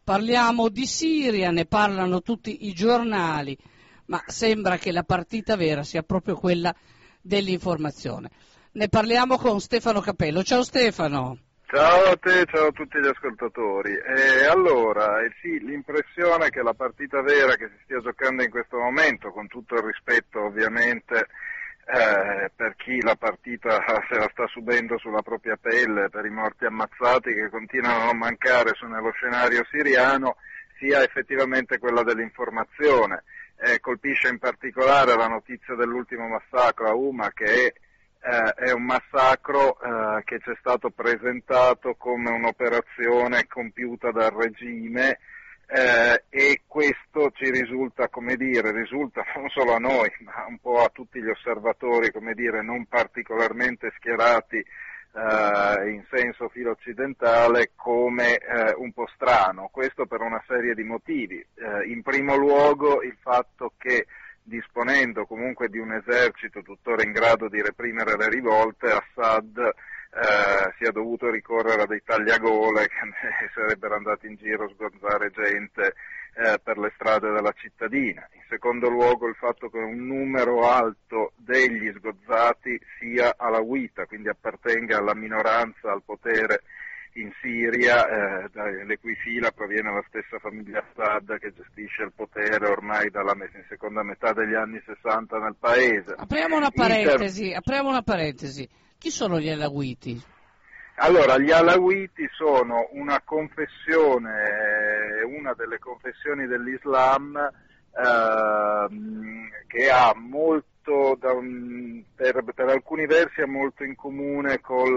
Parliamo di Siria, ne parlano tutti i giornali, ma sembra che la partita vera sia proprio quella dell'informazione. Ne parliamo con Stefano Capello. Ciao Stefano. Ciao a te, ciao a tutti gli ascoltatori. Allora, sì, l'impressione è che la partita vera che si stia giocando in questo momento, con tutto il rispetto ovviamente per chi la partita se la sta subendo sulla propria pelle, per i morti ammazzati che continuano a non mancare nello scenario siriano, sia effettivamente quella dell'informazione. Colpisce in particolare la notizia dell'ultimo massacro a Huma, che è un massacro che ci è stato presentato come un'operazione compiuta dal regime, e questo ci risulta non solo a noi, ma un po' a tutti gli osservatori, non particolarmente schierati in senso filo-occidentale, come un po' strano. Questo per una serie di motivi. In primo luogo il fatto che, disponendo comunque di un esercito tuttora in grado di reprimere le rivolte, Assad sia dovuto ricorrere a dei tagliagole che sarebbero andati in giro a sgozzare gente per le strade della cittadina. In secondo luogo il fatto che un numero alto degli sgozzati sia alawita, quindi appartenga alla minoranza al potere in Siria, dalle cui fila proviene la stessa famiglia Assad che gestisce il potere ormai dalla seconda metà degli anni 60 nel paese. Apriamo una parentesi. Chi sono gli alawiti? Allora, gli alawiti sono una confessione, una delle confessioni dell'Islam che ha molto, per alcuni versi ha molto in comune con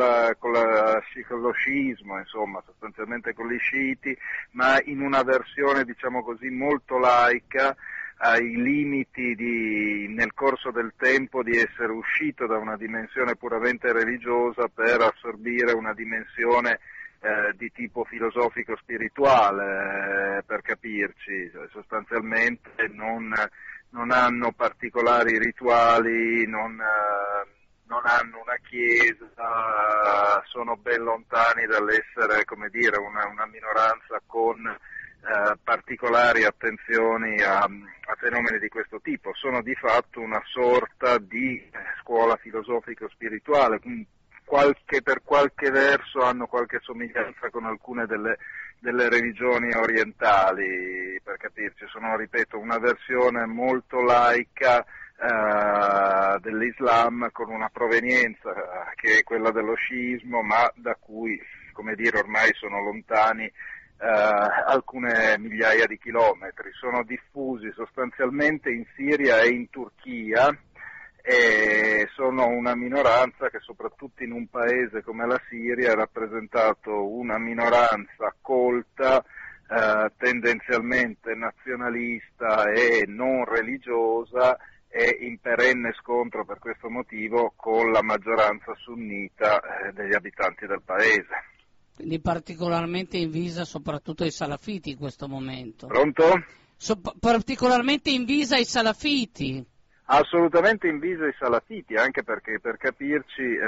lo sciismo, insomma, sostanzialmente con gli sciiti, ma in una versione, diciamo così, molto laica, ai limiti nel corso del tempo di essere uscito da una dimensione puramente religiosa per assorbire una dimensione di tipo filosofico-spirituale, per capirci. Sostanzialmente non hanno particolari rituali, non hanno una chiesa, sono ben lontani dall'essere, una minoranza con particolari attenzioni a fenomeni di questo tipo. Sono di fatto una sorta di scuola filosofico-spirituale, che per qualche verso hanno qualche somiglianza con alcune delle religioni orientali, per capirci. Sono, ripeto, una versione molto laica dell'Islam, con una provenienza che è quella dello sciismo, ma da cui, ormai sono lontani alcune migliaia di chilometri. Sono diffusi sostanzialmente in Siria e in Turchia, e sono una minoranza che, soprattutto in un paese come la Siria, ha rappresentato una minoranza colta, tendenzialmente nazionalista e non religiosa, e in perenne scontro per questo motivo con la maggioranza sunnita degli abitanti del paese. Quindi particolarmente invisa soprattutto ai salafiti in questo momento. Pronto? Particolarmente invisa ai salafiti. Assolutamente invisa ai salafiti, anche perché, per capirci,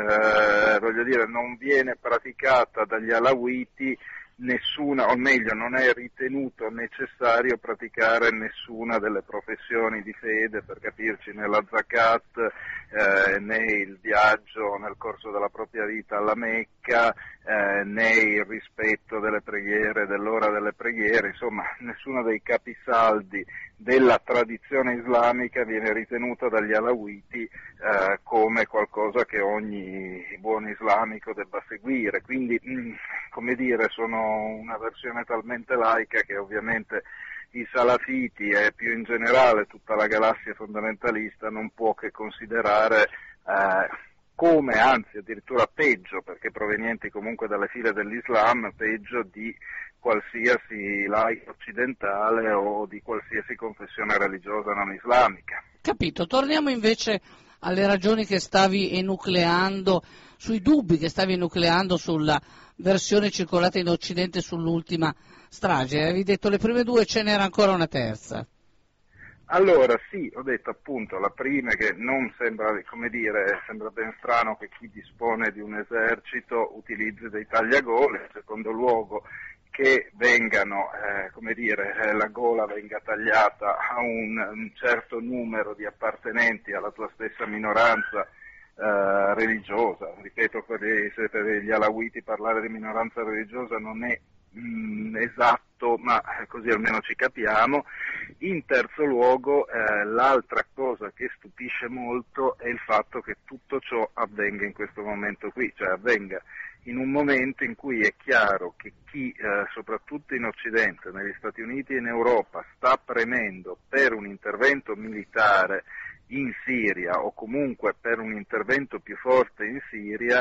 non viene praticata dagli alawiti nessuna, o meglio, non è ritenuto necessario praticare nessuna delle professioni di fede, per capirci, né la zakat, né il viaggio nel corso della propria vita alla Mecca, né il rispetto delle preghiere, dell'ora delle preghiere. Insomma, nessuno dei capisaldi della tradizione islamica viene ritenuta dagli alawiti come qualcosa che ogni buon islamico debba seguire. Quindi, sono una versione talmente laica che ovviamente i salafiti e più in generale tutta la galassia fondamentalista non può che considerare come, anzi addirittura peggio, perché provenienti comunque dalle file dell'Islam, peggio di qualsiasi laico occidentale o di qualsiasi confessione religiosa non islamica. Capito, torniamo invece alle ragioni che stavi enucleando, sui dubbi che stavi enucleando sulla versione circolata in Occidente sull'ultima strage. Avevi detto le prime due, ce n'era ancora una terza. Allora sì, ho detto appunto la prima, che non sembra, sembra ben strano che chi dispone di un esercito utilizzi dei tagliagole. In secondo luogo che vengano, la gola venga tagliata a un certo numero di appartenenti alla tua stessa minoranza religiosa. Ripeto, per gli alawiti parlare di minoranza religiosa non è esatto, ma così almeno ci capiamo. In terzo luogo, l'altra cosa che stupisce molto è il fatto che tutto ciò avvenga in questo momento qui, cioè avvenga in un momento in cui è chiaro che chi, soprattutto in Occidente, negli Stati Uniti e in Europa, sta premendo per un intervento militare in Siria o comunque per un intervento più forte in Siria,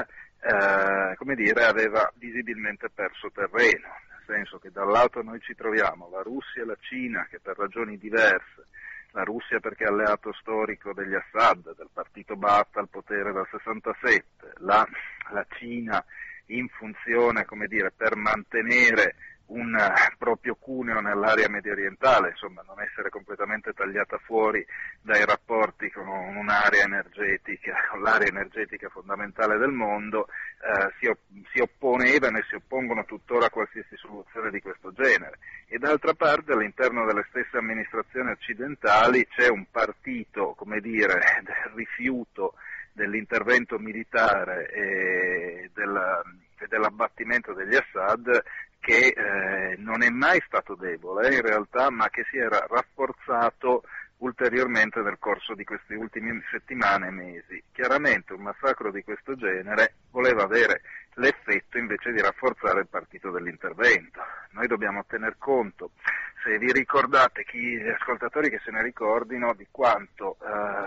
aveva visibilmente perso terreno, nel senso che da un lato noi ci troviamo la Russia e la Cina che per ragioni diverse, la Russia perché è alleato storico degli Assad, del partito Baath al potere dal 67, la Cina in funzione, per mantenere un proprio cuneo nell'area mediorientale, insomma non essere completamente tagliata fuori dai rapporti con un'area energetica, con l'area energetica fondamentale del mondo, si opponevano e si oppongono tuttora a qualsiasi soluzione di questo genere. E d'altra parte all'interno delle stesse amministrazioni occidentali c'è un partito, del rifiuto dell'intervento militare e dell'abbattimento degli Assad, che non è mai stato debole in realtà, ma che si era rafforzato ulteriormente nel corso di queste ultime settimane e mesi. Chiaramente un massacro di questo genere voleva avere l'effetto invece di rafforzare il partito dell'intervento. Noi dobbiamo tener conto, se vi ricordate, gli ascoltatori che se ne ricordino, di quanto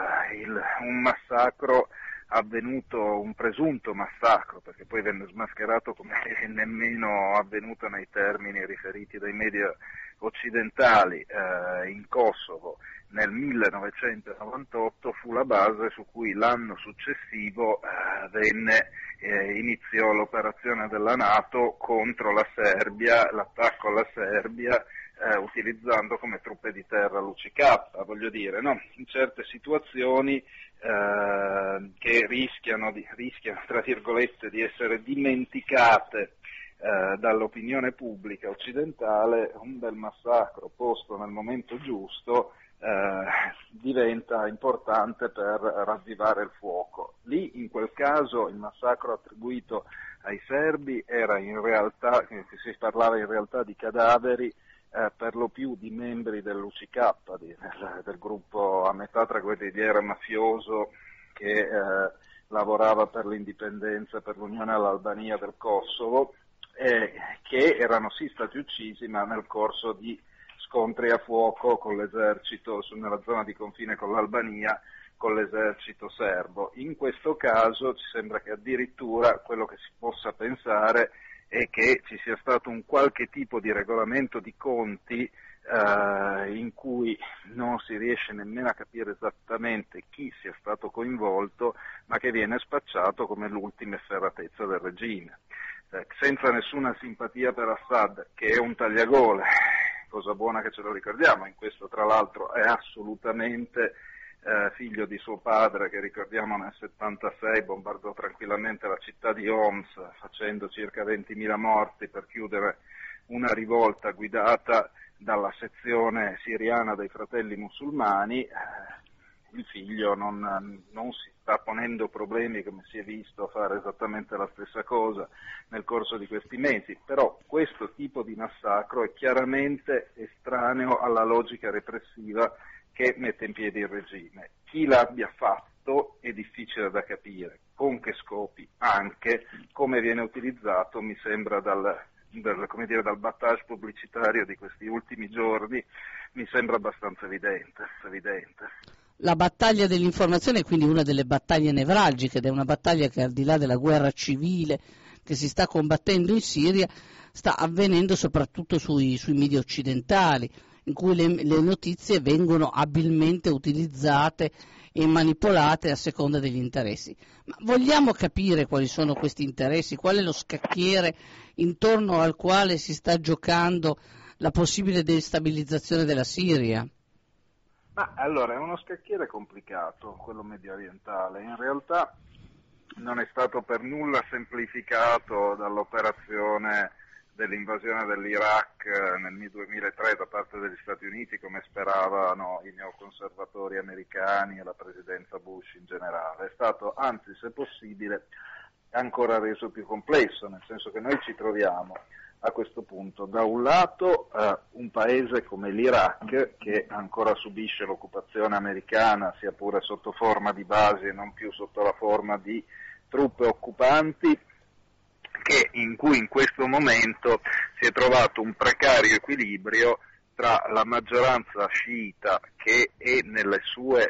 un massacro avvenuto, un presunto massacro, perché poi venne smascherato come nemmeno avvenuto nei termini riferiti dai media occidentali, in Kosovo nel 1998, fu la base su cui l'anno successivo iniziò l'operazione della NATO contro la Serbia, l'attacco alla Serbia, utilizzando come truppe di terra l'UCK, voglio dire, no? In certe situazioni che rischiano tra virgolette di essere dimenticate dall'opinione pubblica occidentale, un bel massacro posto nel momento giusto diventa importante per ravvivare il fuoco. Lì in quel caso il massacro attribuito ai serbi era in realtà, si parlava in realtà di cadaveri per lo più di membri dell'UCK, del gruppo a metà tra guerrigliero e mafioso che lavorava per l'indipendenza, per l'unione all'Albania del Kosovo, che erano sì stati uccisi, ma nel corso di scontri a fuoco con l'esercito nella zona di confine con l'Albania, con l'esercito serbo. In questo caso ci sembra che addirittura quello che si possa pensare è che ci sia stato un qualche tipo di regolamento di conti in cui non si riesce nemmeno a capire esattamente chi sia stato coinvolto, ma che viene spacciato come l'ultima efferatezza del regime. Senza nessuna simpatia per Assad, che è un tagliagole, cosa buona che ce lo ricordiamo, in questo tra l'altro è assolutamente figlio di suo padre, che ricordiamo nel 76 bombardò tranquillamente la città di Homs facendo circa 20.000 morti per chiudere una rivolta guidata dalla sezione siriana dei fratelli musulmani. Il figlio non si sta ponendo problemi, come si è visto, a fare esattamente la stessa cosa nel corso di questi mesi, però questo tipo di massacro è chiaramente estraneo alla logica repressiva che mette in piedi il regime. Chi l'abbia fatto è difficile da capire, con che scopi, anche come viene utilizzato, mi sembra dal battage pubblicitario di questi ultimi giorni, mi sembra abbastanza evidente. La battaglia dell'informazione è quindi una delle battaglie nevralgiche ed è una battaglia che, al di là della guerra civile che si sta combattendo in Siria, sta avvenendo soprattutto sui media occidentali, in cui le notizie vengono abilmente utilizzate e manipolate a seconda degli interessi. Ma vogliamo capire quali sono questi interessi, qual è lo scacchiere intorno al quale si sta giocando la possibile destabilizzazione della Siria? Ma allora, è uno scacchiere complicato, quello mediorientale. In realtà non è stato per nulla semplificato dall'operazione dell'invasione dell'Iraq nel 2003 da parte degli Stati Uniti, come speravano i neoconservatori americani e la presidenza Bush in generale. È stato, anzi, se possibile, ancora reso più complesso, nel senso che noi ci troviamo a questo punto da un lato un paese come l'Iraq, che ancora subisce l'occupazione americana, sia pure sotto forma di basi e non più sotto la forma di truppe occupanti, in cui in questo momento si è trovato un precario equilibrio tra la maggioranza sciita, che è nelle sue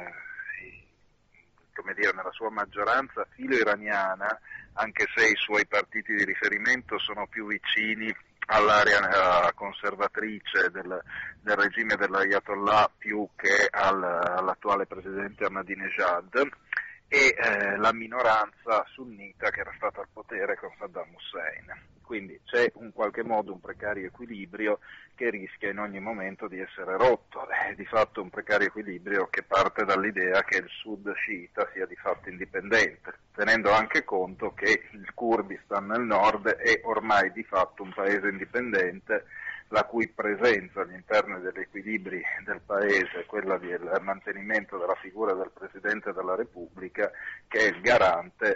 nella sua maggioranza filo-iraniana, anche se i suoi partiti di riferimento sono più vicini all'area conservatrice del regime dell'Ayatollah più che all'attuale presidente Ahmadinejad, e la minoranza sunnita che era stata al potere con Saddam Hussein. Quindi c'è in qualche modo un precario equilibrio che rischia in ogni momento di essere rotto. È di fatto un precario equilibrio che parte dall'idea che il sud sciita sia di fatto indipendente, tenendo anche conto che il Kurdistan nel nord è ormai di fatto un paese indipendente, la cui presenza all'interno degli equilibri del paese, quella del mantenimento della figura del Presidente della Repubblica, che è il garante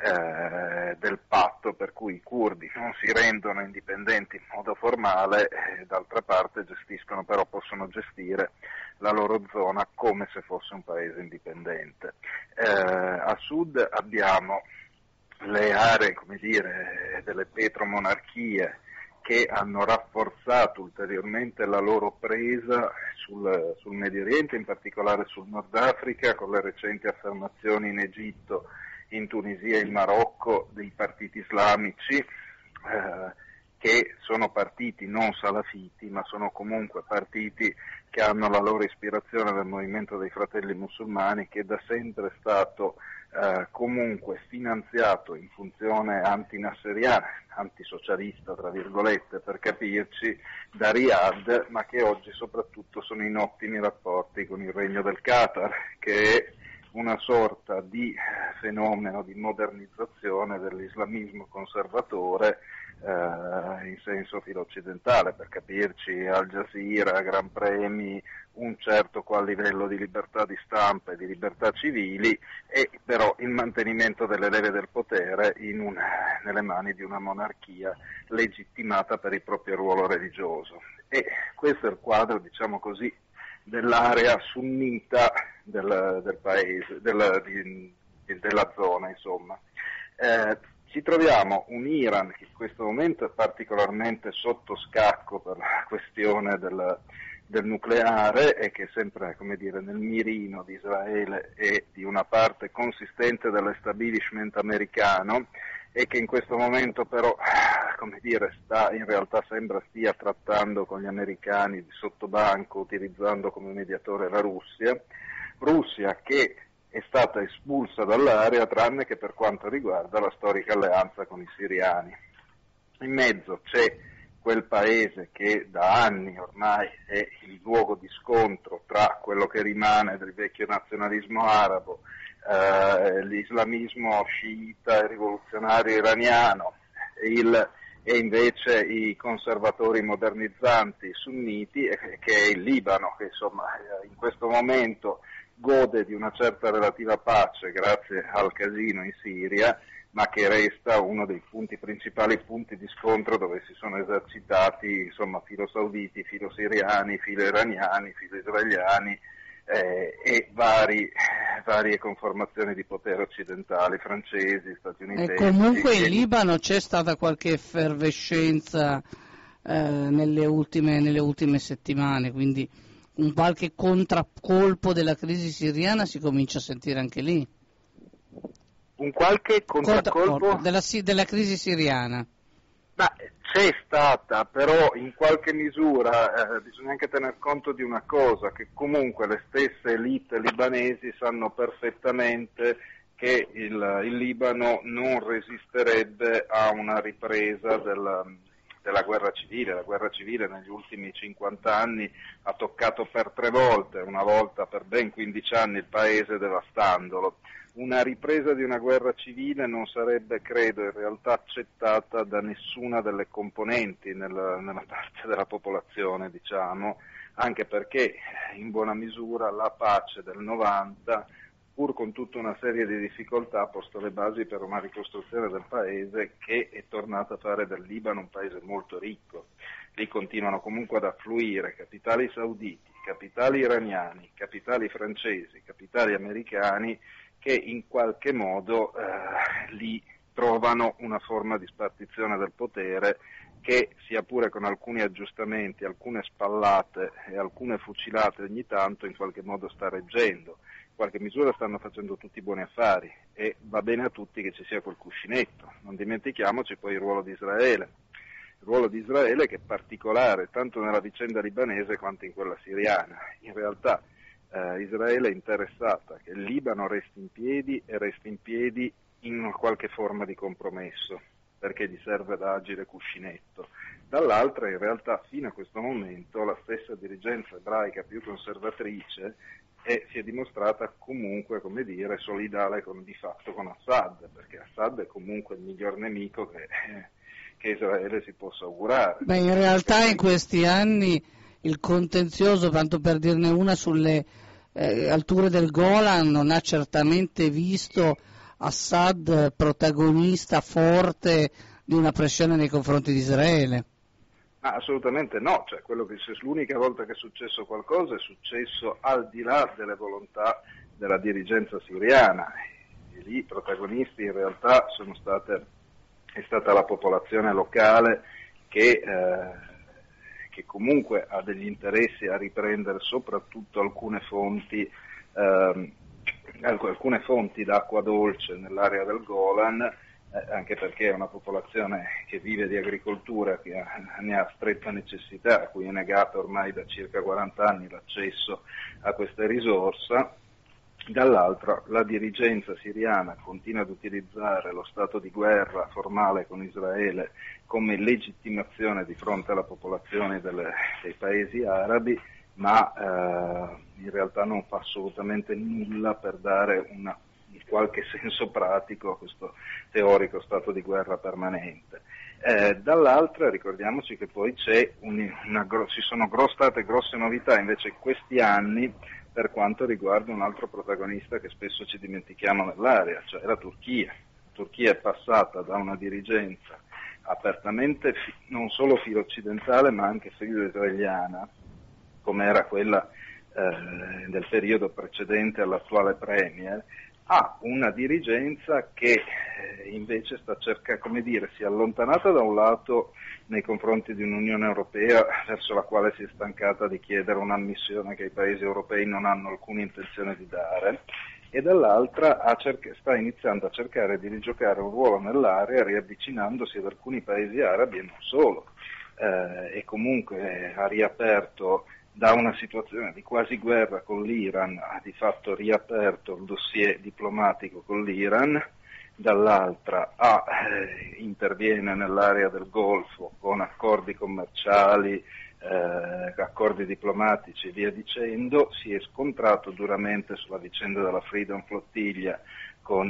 del patto per cui i curdi non si rendono indipendenti in modo formale, d'altra parte possono gestire la loro zona come se fosse un paese indipendente. A sud abbiamo le aree, delle petromonarchie, che hanno rafforzato ulteriormente la loro presa sul Medio Oriente, in particolare sul Nord Africa, con le recenti affermazioni in Egitto, in Tunisia e in Marocco dei partiti islamici, che sono partiti non salafiti, ma sono comunque partiti che hanno la loro ispirazione nel movimento dei fratelli musulmani, che da sempre è stato comunque finanziato in funzione antinasseriana, antisocialista tra virgolette per capirci, da Riyadh, ma che oggi soprattutto sono in ottimi rapporti con il Regno del Qatar, che è una sorta di fenomeno di modernizzazione dell'islamismo conservatore in senso filo-occidentale, per capirci Al Jazeera, Gran Premi, un certo qual livello di libertà di stampa e di libertà civili, e però il mantenimento delle leve del potere nelle mani di una monarchia legittimata per il proprio ruolo religioso. E questo è il quadro, diciamo così, dell'area sunnita del paese, della zona, insomma. Ci troviamo un Iran che in questo momento è particolarmente sotto scacco per la questione del nucleare, e che è sempre, nel mirino di Israele e di una parte consistente dell'establishment americano, e che in questo momento però, sembra stia trattando con gli americani di sottobanco, utilizzando come mediatore la Russia che è stata espulsa dall'area, tranne che per quanto riguarda la storica alleanza con i siriani. In mezzo c'è quel paese che da anni ormai è il luogo di scontro tra quello che rimane del vecchio nazionalismo arabo, l'islamismo sciita e rivoluzionario iraniano, e invece i conservatori modernizzanti sunniti, che è il Libano, che in questo momento gode di una certa relativa pace grazie al casino in Siria, ma che resta uno dei principali punti di scontro dove si sono esercitati filo sauditi, filo siriani, filo iraniani, filo israeliani e varie conformazioni di potere occidentali, francesi, statunitensi. E comunque in Libano c'è stata qualche effervescenza nelle ultime settimane, quindi un qualche contraccolpo della crisi siriana si comincia a sentire anche lì. Un qualche contraccolpo della crisi siriana? C'è stata, però in qualche misura bisogna anche tener conto di una cosa, che comunque le stesse elite libanesi sanno perfettamente che il Libano non resisterebbe a una ripresa della guerra civile. La guerra civile negli ultimi 50 anni ha toccato per 3 volte, una volta per ben 15 anni il paese devastandolo. Una ripresa di una guerra civile non sarebbe, credo, in realtà accettata da nessuna delle componenti nella parte della popolazione, diciamo, anche perché in buona misura la pace del 90, pur con tutta una serie di difficoltà, ha posto le basi per una ricostruzione del paese che è tornato a fare del Libano un paese molto ricco. Lì continuano comunque ad affluire capitali sauditi, capitali iraniani, capitali francesi, capitali americani, che in qualche modo lì trovano una forma di spartizione del potere che, sia pure con alcuni aggiustamenti, alcune spallate e alcune fucilate ogni tanto, in qualche modo sta reggendo. In qualche misura stanno facendo tutti buoni affari e va bene a tutti che ci sia quel cuscinetto. Non dimentichiamoci poi il ruolo di Israele. Il ruolo di Israele che è particolare tanto nella vicenda libanese quanto in quella siriana. In realtà Israele è interessata che il Libano resti in piedi e resti in piedi in una qualche forma di compromesso, perché gli serve da agile cuscinetto. Dall'altra, in realtà, fino a questo momento, la stessa dirigenza ebraica più conservatrice si è dimostrata comunque, come dire, solidale di fatto con Assad, perché Assad è comunque il miglior nemico che Israele si possa augurare. Beh, in realtà in questi anni il contenzioso, tanto per dirne una, sulle alture del Golan non ha certamente visto Assad protagonista forte di una pressione nei confronti di Israele. Assolutamente no, cioè l'unica volta che è successo qualcosa è successo al di là delle volontà della dirigenza siriana, e lì i protagonisti in realtà è stata la popolazione locale che comunque ha degli interessi a riprendere soprattutto alcune fonti d'acqua dolce nell'area del Golan, anche perché è una popolazione che vive di agricoltura, che ne ha stretta necessità, a cui è negato ormai da circa 40 anni l'accesso a questa risorsa. Dall'altra, la dirigenza siriana continua ad utilizzare lo stato di guerra formale con Israele come legittimazione di fronte alla popolazione dei paesi arabi, ma in realtà non fa assolutamente nulla per dare in qualche senso pratico a questo teorico stato di guerra permanente. Dall'altra ricordiamoci che poi ci sono state grosse novità invece in questi anni per quanto riguarda un altro protagonista che spesso ci dimentichiamo nell'area, cioè la Turchia. La Turchia è passata da una dirigenza apertamente non solo filo-occidentale ma anche filo-israeliana, come era quella del periodo precedente all'attuale premier, a una dirigenza che invece sta cercando, si è allontanata da un lato nei confronti di un'Unione Europea verso la quale si è stancata di chiedere un'ammissione che i paesi europei non hanno alcuna intenzione di dare, e dall'altra sta iniziando a cercare di rigiocare un ruolo nell'area riavvicinandosi ad alcuni paesi arabi e non solo, e comunque ha riaperto da una situazione di quasi guerra con l'Iran, ha di fatto riaperto il dossier diplomatico con l'Iran, dall'altra interviene nell'area del Golfo con accordi commerciali, accordi diplomatici e via dicendo, si è scontrato duramente sulla vicenda della Freedom Flottiglia con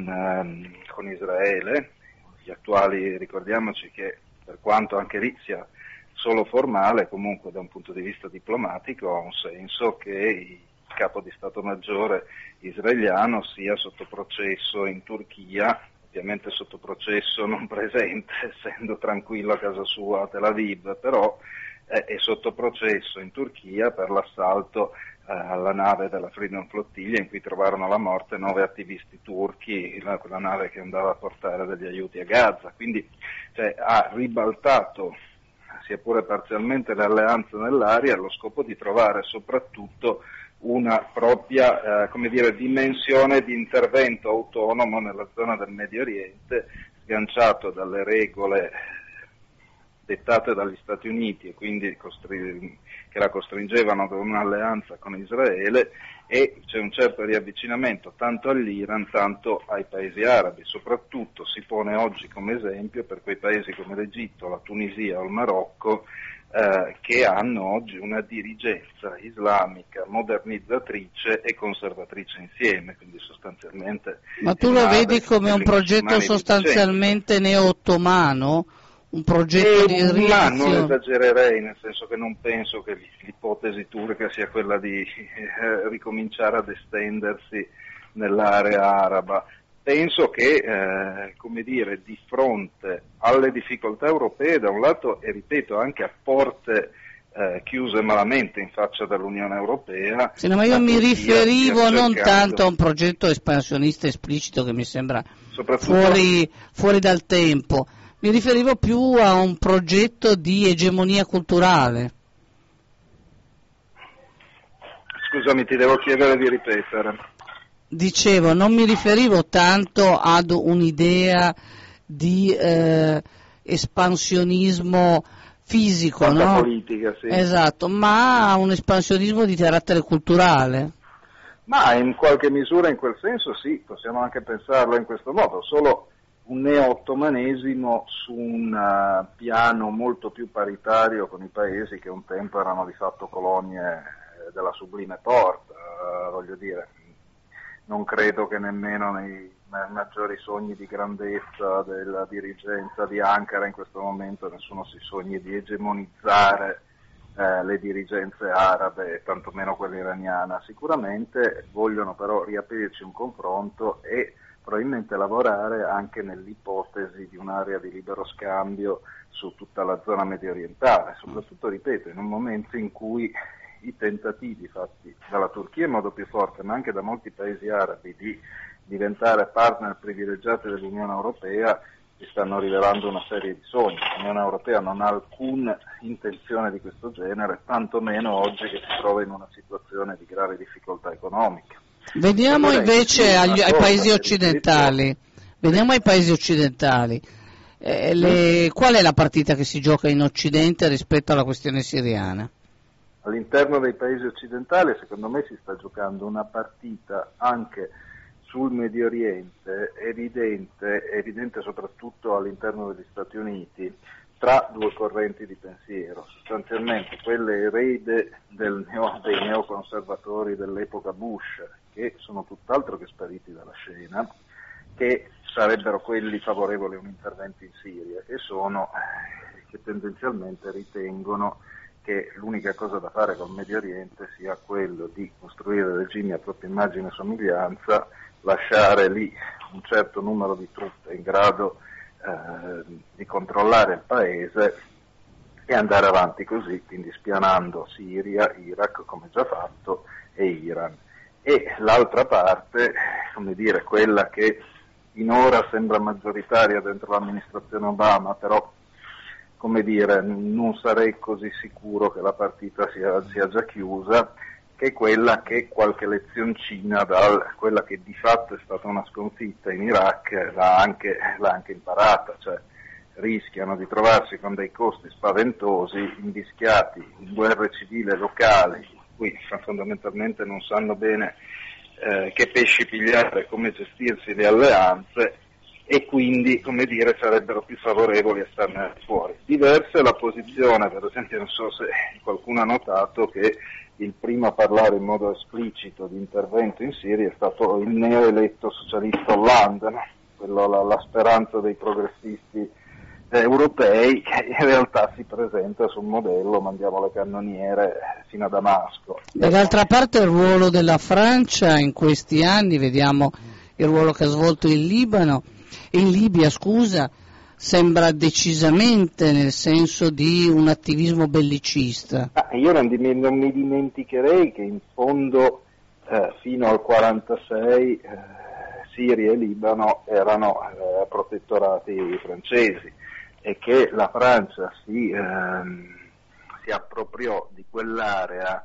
Israele. Gli attuali, ricordiamoci che per quanto anche lì sia solo formale, comunque da un punto di vista diplomatico ha un senso che il capo di Stato Maggiore israeliano sia sotto processo in Turchia, ovviamente sotto processo non presente, essendo tranquillo a casa sua a Tel Aviv, però è sotto processo in Turchia per l'assalto alla nave della Freedom Flottiglia in cui trovarono la morte 9 attivisti turchi, quella nave che andava a portare degli aiuti a Gaza, quindi ha ribaltato sia pure parzialmente le alleanze nell'area allo scopo di trovare soprattutto una propria dimensione di intervento autonomo nella zona del Medio Oriente, sganciato dalle regole dettate dagli Stati Uniti e quindi che la costringevano ad un'alleanza con Israele, e c'è un certo riavvicinamento tanto all'Iran tanto ai paesi arabi. Soprattutto si pone oggi come esempio per quei paesi come l'Egitto, la Tunisia o il Marocco, che hanno oggi una dirigenza islamica modernizzatrice e conservatrice insieme, quindi sostanzialmente... Ma tu lo vedi come un progetto sostanzialmente neo-ottomano? Un progetto di Ma non riedizione? esagererei, nel senso che non penso che l'ipotesi turca sia quella di ricominciare ad estendersi nell'area araba. Penso che, come dire, di fronte alle difficoltà europee da un lato, e ripeto anche a porte chiuse malamente in faccia dall'Unione Europea... Sì, no, ma io mi riferivo non tanto a un progetto espansionista esplicito che mi sembra fuori dal tempo, mi riferivo più a un progetto di egemonia culturale. Scusami, ti devo chiedere di ripetere. Dicevo, non mi riferivo tanto ad un'idea di espansionismo fisico, no? Politica, sì. Esatto, ma a un espansionismo di carattere culturale. Ma in qualche misura in quel senso sì, possiamo anche pensarlo in questo modo, solo un neo-ottomanesimo su un piano molto più paritario con i paesi che un tempo erano di fatto colonie della Sublime Porta, voglio dire. Non credo che nemmeno nei maggiori sogni di grandezza della dirigenza di Ankara in questo momento nessuno si sogni di egemonizzare le dirigenze arabe, tantomeno quella iraniana. Sicuramente vogliono però riaprirci un confronto e probabilmente lavorare anche nell'ipotesi di un'area di libero scambio su tutta la zona medio orientale, soprattutto, ripeto, in un momento in cui i tentativi fatti dalla Turchia in modo più forte, ma anche da molti paesi arabi, di diventare partner privilegiati dell'Unione Europea, si stanno rivelando una serie di sogni. L'Unione Europea non ha alcuna intenzione di questo genere, tantomeno oggi che si trova in una situazione di grave difficoltà economica. Veniamo invece ai paesi occidentali. Veniamo ai paesi occidentali. Qual è la partita che si gioca in Occidente rispetto alla questione siriana? All'interno dei paesi occidentali, secondo me, si sta giocando una partita anche sul Medio Oriente, evidente soprattutto all'interno degli Stati Uniti, tra due correnti di pensiero, sostanzialmente quelle erede dei neoconservatori dell'epoca Bush, che sono tutt'altro che spariti dalla scena, che sarebbero quelli favorevoli a un intervento in Siria, che tendenzialmente ritengono che l'unica cosa da fare col Medio Oriente sia quello di costruire regimi a propria immagine e somiglianza, lasciare lì un certo numero di truppe in grado di controllare il paese e andare avanti così, quindi spianando Siria, Iraq, come già fatto, e Iran. E l'altra parte, come dire, quella che finora sembra maggioritaria dentro l'amministrazione Obama, però come dire, non sarei così sicuro che la partita sia già chiusa, che è quella che qualche lezioncina da quella che di fatto è stata una sconfitta in Iraq l'ha anche imparata, cioè rischiano di trovarsi con dei costi spaventosi, invischiati in guerre civili locali, in cui fondamentalmente non sanno bene che pesci pigliare e come gestirsi le alleanze, e quindi, come dire, sarebbero più favorevoli a starne fuori. Diversa è la posizione, per esempio, non so se qualcuno ha notato che il primo a parlare in modo esplicito di intervento in Siria è stato il neoeletto socialista Hollande, no? la speranza dei progressisti europei, che in realtà si presenta sul modello mandiamo le cannoniere fino a Damasco. Dall'altra parte il ruolo della Francia in questi anni, vediamo il ruolo che ha svolto in Libia, sembra decisamente nel senso di un attivismo bellicista. Io non mi dimenticherei che in fondo fino al 1946 Siria e Libano erano protettorati francesi e che la Francia si appropriò di quell'area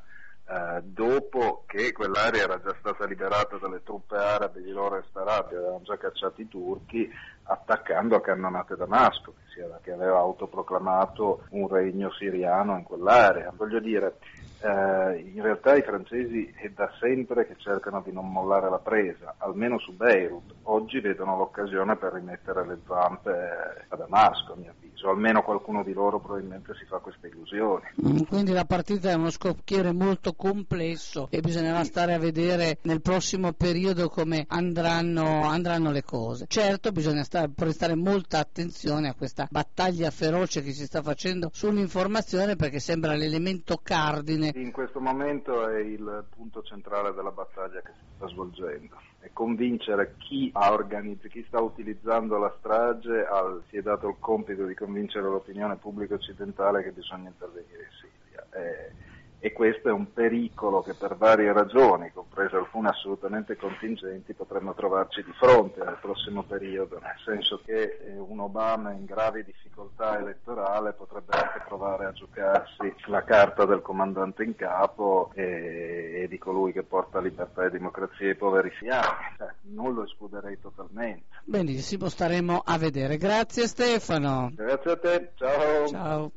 dopo che quell'area era già stata liberata dalle truppe arabe di Lawrence Arabia, avevano già cacciato i turchi, attaccando a cannonate Damasco, che aveva autoproclamato un regno siriano in quell'area. Voglio dire, in realtà i francesi è da sempre che cercano di non mollare la presa, almeno su Beirut. Oggi vedono l'occasione per rimettere le zampe a Damasco, a mio avviso, almeno qualcuno di loro probabilmente si fa queste illusioni. Quindi la partita è uno scocchiere molto complesso e bisognerà stare a vedere nel prossimo periodo come andranno le cose. Certo, bisogna prestare molta attenzione a questa battaglia feroce che si sta facendo sull'informazione, perché sembra l'elemento cardine. In questo momento è il punto centrale della battaglia che si sta svolgendo, e convincere chi sta utilizzando la strage, si è dato il compito di convincere l'opinione pubblica occidentale che bisogna intervenire in Siria. E questo è un pericolo che per varie ragioni, comprese alcune assolutamente contingenti, potremmo trovarci di fronte nel prossimo periodo, nel senso che un Obama in grave difficoltà elettorale potrebbe anche provare a giocarsi la carta del comandante in capo e di colui che porta libertà e democrazia ai poveri siriani. Non lo escluderei totalmente. Benissimo, staremo a vedere. Grazie Stefano. Grazie a te, ciao. Ciao.